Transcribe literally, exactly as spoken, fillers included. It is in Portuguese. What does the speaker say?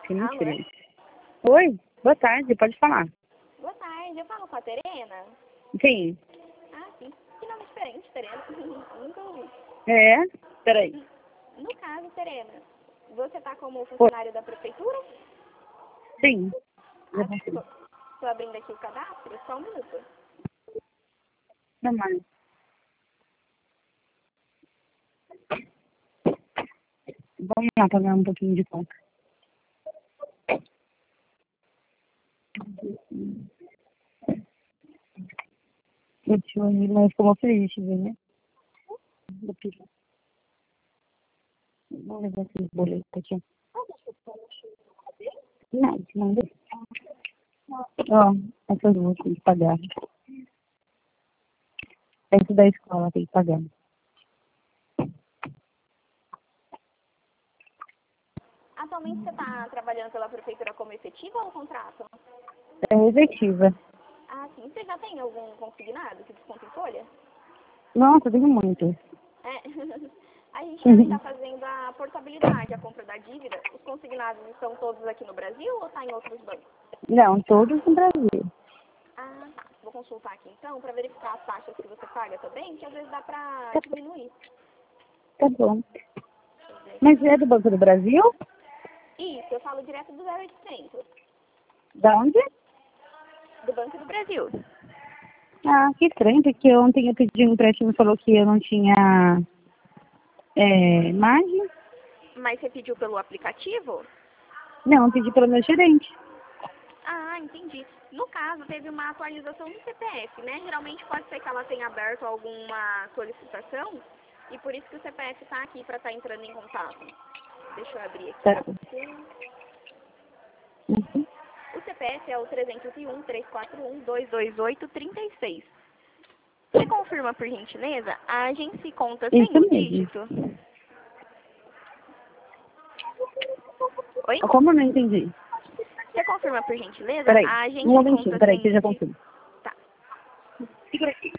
Que mentira. Alô? Oi, boa tarde, pode falar. Boa tarde, eu falo com a Terena? Sim. Ah, sim. Que nome diferente, Terena. Nunca ouvi. É? Peraí. No caso, Terena, você tá como funcionário da prefeitura? Sim. Ah, tô, tô abrindo aqui o cadastro, só um minuto. Não mais. Vamos lá pagar um pouquinho de conta. O tio não ficou muito feliz de ver, né? Vamos levar esses boletos aqui. Não, não deu. Ó, essas duas tem que pagar. Esse da escola tem que pagar. Atualmente você tá trabalhando pela prefeitura como efetiva ou contrato? É efetiva. Ah, sim. Você já tem algum consignado que desconta em folha? Nossa, tem muito. É. A gente também está fazendo a portabilidade, a compra da dívida. Os consignados estão todos aqui no Brasil ou está em outros bancos? Não, todos no Brasil. Ah, tá. Vou consultar aqui então para verificar as taxas que você paga também, que às vezes dá para Tá, diminuir. tá bom. Deixa eu ver Mas aqui. é do Banco do Brasil? Isso, eu falo direto do zero oitocentos. Da onde? Do Banco do Brasil. Ah, que estranho, porque ontem eu pedi um empréstimo e falou que eu não tinha é, margem. Mas você pediu pelo aplicativo? Não, eu pedi pelo meu gerente. Ah, entendi. No caso, teve uma atualização do C P F, né? Geralmente pode ser que ela tenha aberto alguma solicitação e por isso que o C P F está aqui para estar entrando em contato. Deixa eu abrir aqui Tá. para você. Uhum. O C P F é o trezentos e um, trezentos e quarenta e um, duzentos e vinte e oito, trinta e seis. Você confirma, por gentileza? A agência conta sem Isso o mesmo. dígito? Oi? Como eu não entendi? Você confirma, por gentileza? Peraí, A um agência momentinho, conta peraí, sem que eu o já dígito? confirmo. Tá. Segura aqui.